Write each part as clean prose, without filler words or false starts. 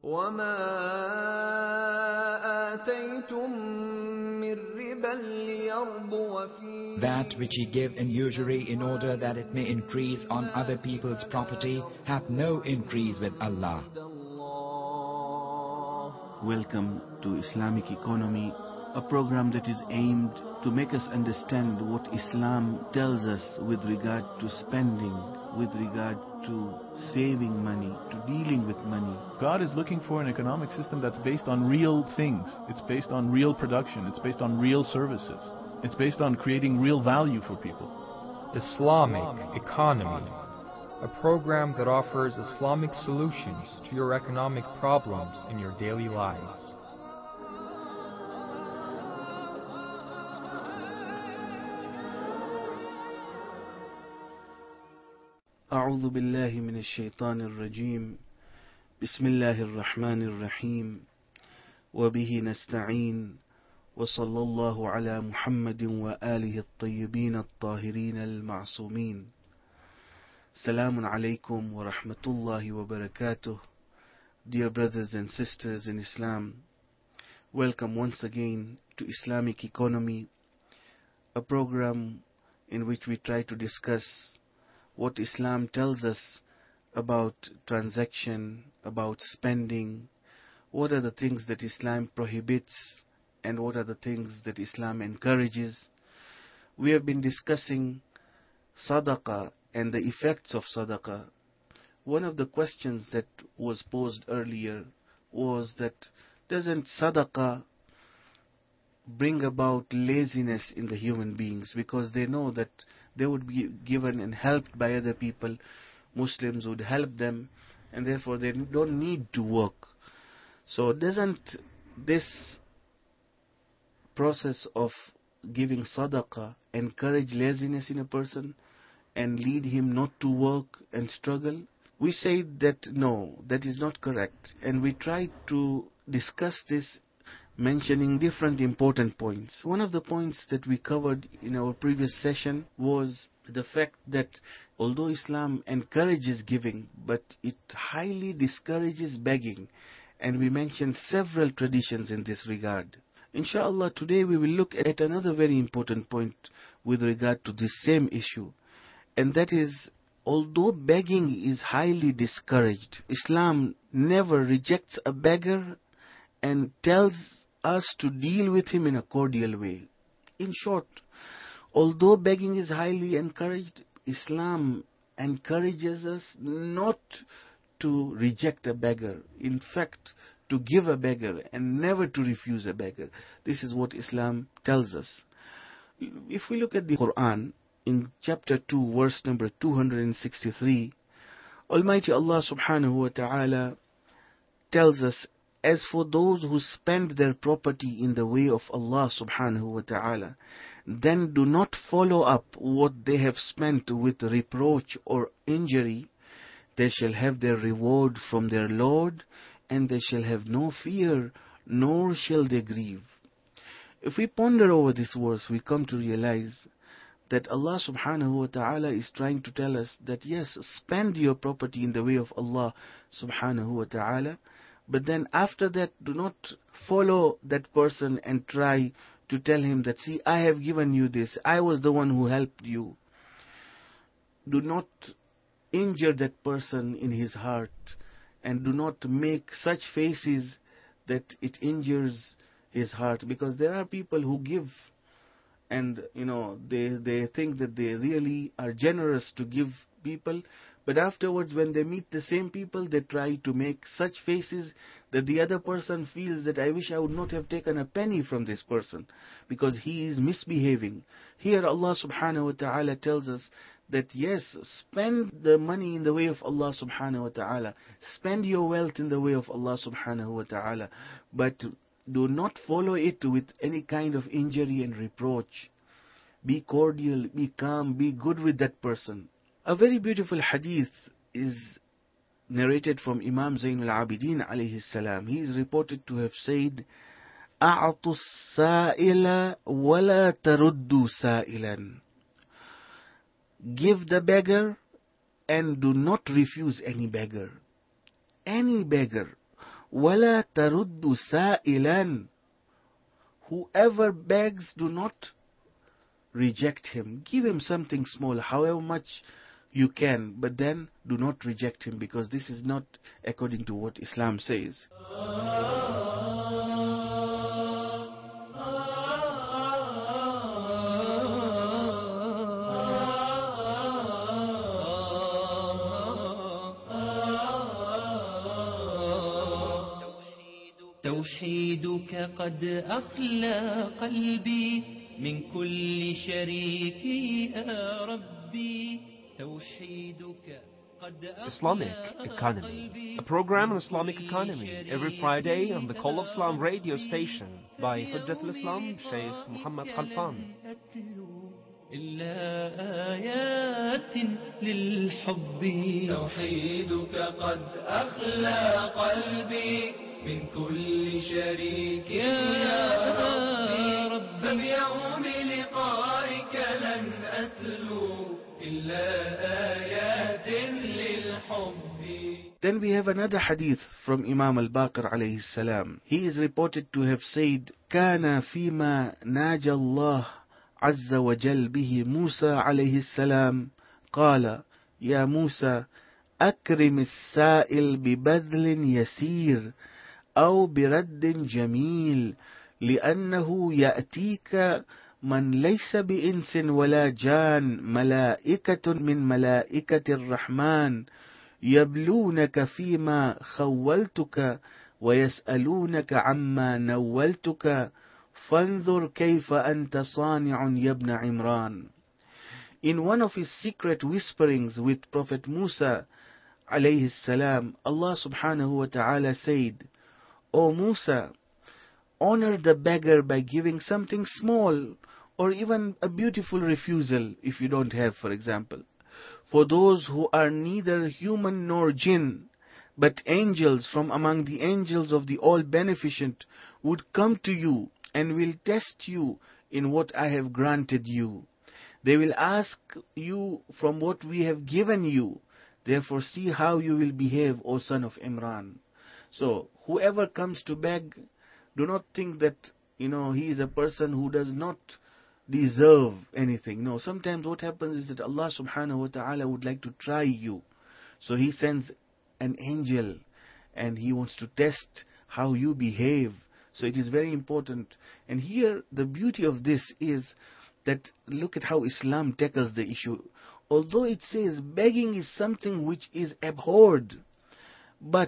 وَمَا آتَيْتُم مِّن رِّبًا لِّيَرْبُوَ فِي That which ye give in usury in order that it may increase on other people's property hath no increase with Allah. Welcome to Islamic Economy, a program that is aimed to make us understand what Islam tells us with regard to spending, with regard to saving money, to dealing with money. God is looking for an economic system that's based on real things. It's based on real production. It's based on real services. It's based on creating real value for people. Islamic Economy, a program that offers Islamic solutions to your economic problems in your daily lives. أعوذ بالله من الشيطان الرجيم بسم الله الرحمن الرحيم وبه نستعين وصلى الله على محمد وآله الطيبين الطاهرين المعصومين. Salamun alaykum wa rahmatullahi wa barakatuh. Dear brothers and sisters in Islam, welcome once again to Islamic Economy, a program in which we try to discuss what Islam tells us about transaction, about spending, what are the things that Islam prohibits and what are the things that Islam encourages. We have been discussing sadaqah and the effects of sadaqah. One of the questions that was posed earlier was that doesn't sadaqah bring about laziness in the human beings, because they know that they would be given and helped by other people, Muslims would help them, and therefore they don't need to work. So doesn't this process of giving sadaqah encourage laziness in a person and lead him not to work and struggle? We say that no, that is not correct, and we try to discuss this mentioning different important points. One of the points that we covered in our previous session was the fact that although Islam encourages giving, but it highly discourages begging, and we mentioned several traditions in this regard. Inshallah, today we will look at another very important point with regard to this same issue, and that is, although begging is highly discouraged, Islam never rejects a beggar and tells us to deal with him in a cordial way. In short, although begging is highly encouraged, Islam encourages us not to reject a beggar. In fact, to give a beggar and never to refuse a beggar. This is what Islam tells us. If we look at the Quran, in chapter 2, verse number 263, Almighty Allah subhanahu wa ta'ala tells us, as for those who spend their property in the way of Allah subhanahu wa ta'ala, then do not follow up what they have spent with reproach or injury. They shall have their reward from their Lord, and they shall have no fear, nor shall they grieve. If we ponder over this verse, we come to realize that Allah subhanahu wa ta'ala is trying to tell us that yes, spend your property in the way of Allah subhanahu wa ta'ala, but then after that, do not follow that person and try to tell him that, see, I have given you this, I was the one who helped you. Do not injure that person in his heart, and do not make such faces that it injures his heart, because there are people who give and they think that they really are generous to give people, but afterwards when they meet the same people, they try to make such faces that the other person feels that I wish I would not have taken a penny from this person because he is misbehaving. Here Allah subhanahu wa ta'ala tells us that yes, spend the money in the way of Allah subhanahu wa ta'ala, spend your wealth in the way of Allah subhanahu wa ta'ala, but do not follow it with any kind of injury and reproach. Be cordial, be calm, be good with that person. A very beautiful hadith is narrated from Imam Zainul Abidin alayhi salam. He is reported to have said, أَعْطُوا السَّائِلَ وَلَا تَرُدُّوا سَائِلًا. Give the beggar and do not refuse any beggar. Any beggar, وَلَا تَرُدُّ سَائِلًا. Whoever begs, do not reject him. Give him something small, however much you can, but then do not reject him, because this is not according to what Islam says. توحيدك قد أخلى قلبي من كل شريك يا ربي توحيدك قد Islamic Economy, a program on Islamic economy every Friday on the Call of Islam radio station by Hujjatul Islam Shaykh Muhammad Khalfan. إلا آيات للحب توحيدك قد أخلى قلبي من كل شريك يا ربي فبيوم لقائك لن أتلو إلا آيات للحب. Then we have another hadith from Imam al-Baqir alayhi salam. He is reported to have said, كان فيما ناجى الله عز وجل به موسى عليه السلام قال يا موسى أكرم السائل ببذل يسير أو برد جميل لأنه يأتيك من ليس بإنس ولا جان ملائكة من ملائكة الرحمن يبلونك فيما خولتك ويسألونك عما نولتك فانظر كيف أنت صانع يا ابن عمران. In one of his secret whisperings with Prophet Musa alayhi salam, Allah subhanahu wa ta'ala said, O Musa, honor the beggar by giving something small or even a beautiful refusal if you don't have, for example. For those who are neither human nor jinn, but angels from among the angels of the All-Beneficent would come to you and will test you in what I have granted you. They will ask you from what we have given you. Therefore see how you will behave, O son of Imran. So, whoever comes to beg, do not think that, he is a person who does not deserve anything. No, sometimes what happens is that Allah subhanahu wa ta'ala would like to try you. So He sends an angel and He wants to test how you behave. So it is very important. And here the beauty of this is that look at how Islam tackles the issue. Although it says begging is something which is abhorred, but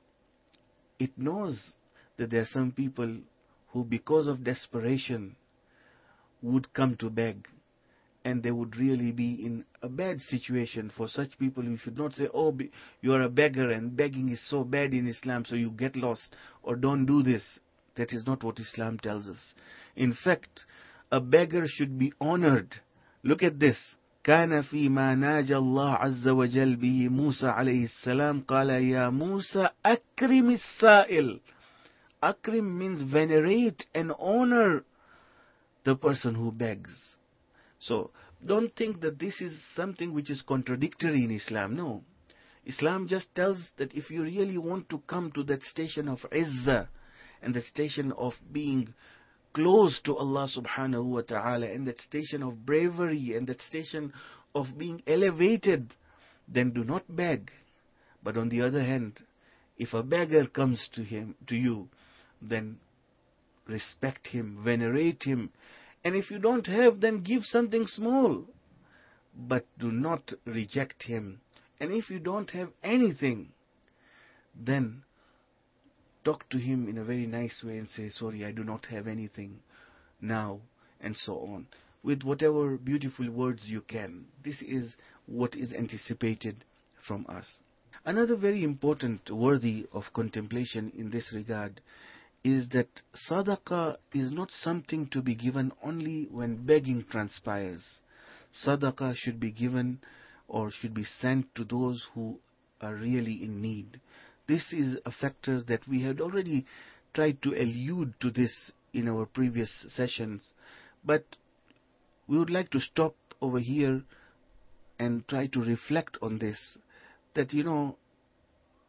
it knows that there are some people who because of desperation would come to beg, and they would really be in a bad situation. For such people, you should not say, oh, you are a beggar and begging is so bad in Islam, so you get lost, or don't do this. That is not what Islam tells us. In fact, a beggar should be honored. Look at this. كان فيما ناجى الله عز وجل به موسى عليه السلام قال يا موسى أكرم السائل. Akrim means venerate and honor the person who begs. So, don't think that this is something which is contradictory in Islam. No. Islam just tells that if you really want to come to that station of izzah, and that station of being close to Allah subhanahu wa ta'ala, and that station of bravery, and that station of being elevated, then do not beg. But on the other hand, if a beggar comes to you, then respect him, venerate him. And if you don't have, then give something small. But do not reject him. And if you don't have anything, then talk to him in a very nice way and say, sorry, I do not have anything now, and so on. With whatever beautiful words you can. This is what is anticipated from us. Another very important worthy of contemplation in this regard is that sadaqah is not something to be given only when begging transpires. Sadaqah should be given or should be sent to those who are really in need. This is a factor that we had already tried to allude to this in our previous sessions, but we would like to stop over here and try to reflect on this, that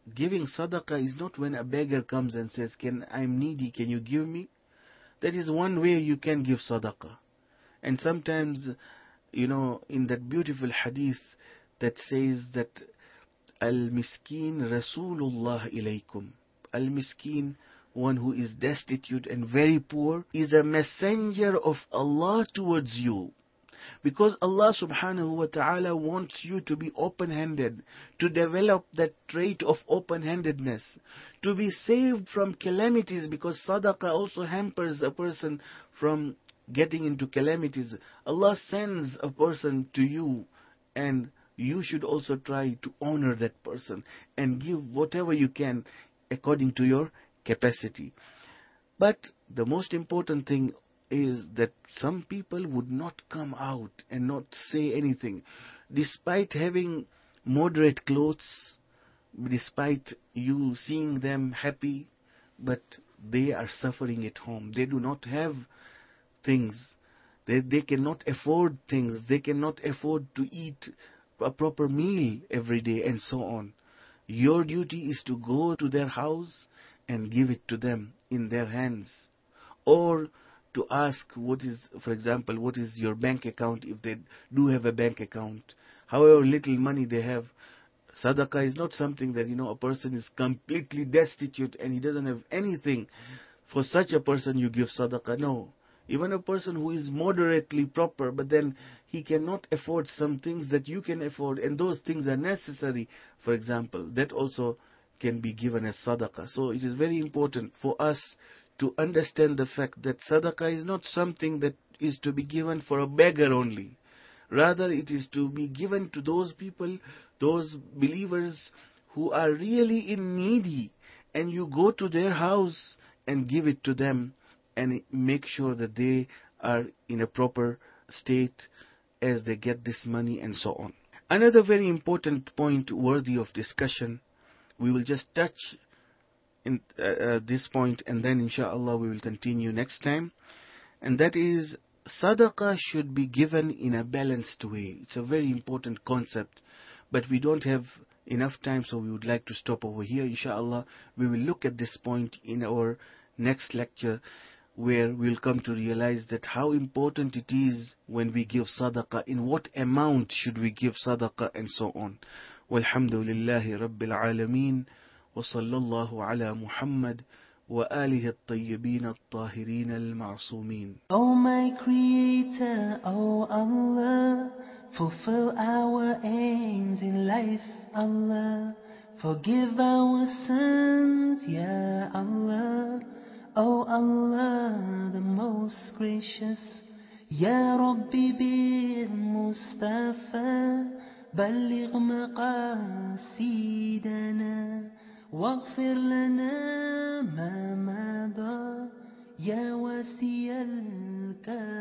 giving sadaqah is not when a beggar comes and says, I'm needy, can you give me? That is one way you can give sadaqah. And sometimes, in that beautiful hadith that says that Al-Miskin Rasulullah ilaykum. Al-Miskin, one who is destitute and very poor, is a messenger of Allah towards you. Because Allah subhanahu wa ta'ala wants you to be open-handed, to develop that trait of open-handedness, to be saved from calamities, because sadaqah also hampers a person from getting into calamities. Allah sends a person to you, and you should also try to honor that person and give whatever you can according to your capacity. But the most important thing is that some people would not come out and not say anything, despite having moderate clothes, despite you seeing them happy, but they are suffering at home. They do not have things. They cannot afford things. They cannot afford to eat a proper meal every day, and so on. Your duty is to go to their house and give it to them in their hands, or to ask for example, what is your bank account, if they do have a bank account, however little money they have. Sadaqah is not something that, a person is completely destitute and he doesn't have anything. For such a person you give sadaqah. No. Even a person who is moderately proper, but then he cannot afford some things that you can afford, and those things are necessary, for example, that also can be given as sadaqah. So it is very important for us to understand the fact that sadaqah is not something that is to be given for a beggar only. Rather, it is to be given to those people, those believers who are really in needy, and you go to their house and give it to them and make sure that they are in a proper state as they get this money, and so on. Another very important point worthy of discussion, we will just touch in this point, and then inshallah we will continue next time, and that is sadaqah should be given in a balanced way. It's a very important concept, but we don't have enough time, so we would like to stop over here. Inshallah we will look at this point in our next lecture, where we'll come to realize that how important it is when we give sadaqah, in what amount should we give sadaqah, and so on. Walhamdulillahi Rabbil Alameen, wa sallallahu ala Muhammad wa alihi at-tayyibin at-tahirin al-ma'sumin. Oh my Creator, oh Allah, fulfill our aims in life, Allah. Forgive our sins, Ya Allah. Oh Allah, the most gracious, Ya Rabbi bil Mustafa, balligh maqasidana, waghfir lana ma mada, Ya wasi al-karam.